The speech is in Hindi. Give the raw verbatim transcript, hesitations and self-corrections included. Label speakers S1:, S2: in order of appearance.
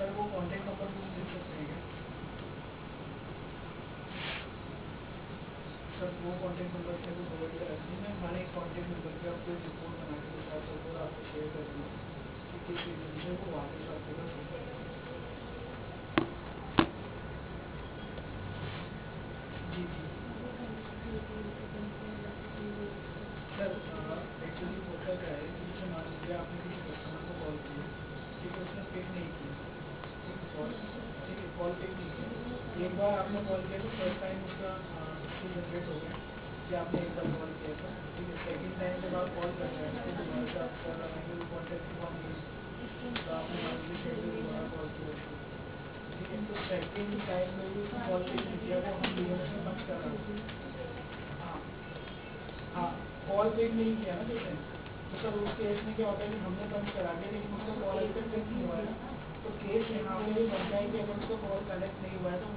S1: सर वो कॉन्टैक्ट नंबर कुछ दे सकते हैं क्या? सर वो कॉन्टैक्ट नंबर से वो प्रोवाइड कर रखी मैं हमारे एक कॉन्टैक्ट नंबर पे आपको रिपोर्ट बना के कुछ आप रिपोर्ट आपको शेयर कर दूँगा कि किस रीज़न से वो वापस आपके पास होता है। जी जी सर एक्चुअली होता क्या है कि जैसे मान लीजिए आपने किसी कस्टमर को कॉल किया, ठीक है, उसने पिक नहीं किया, ठीक है, कॉल ठीक है कॉल पिक नहीं किया, एक बार आपने कॉल किया तो फर्स्ट टाइम उसका इशू जनरेट हो गया कि आपने एक बार कॉल किया था, ठीक है, सेकंड टाइम जब आप कॉल कर रहे हैं तो दोबारा से आप कॉल लगाएंगे तो कॉन्टैक्ट इन्फॉर्म नहीं, तो आपने मान लीजिए फिर से दोबारा कॉल किया उसको, ठीक है, तो सेकंड टाइम में भी उसने कॉल पिक नहीं किया तो हम लीगल में पंच कर रहे हैं। हाँ हाँ कॉल पिक नहीं किया ना जैसे, तो सर उस केस में क्या होता है कि हमने पंच करा दिया लेकिन उसका कॉल अभी तक पिक नहीं हुआ है, तो केस यहाँ पे भी बन जाए कि अगर उसका कॉल कनेक्ट नहीं हुआ है तो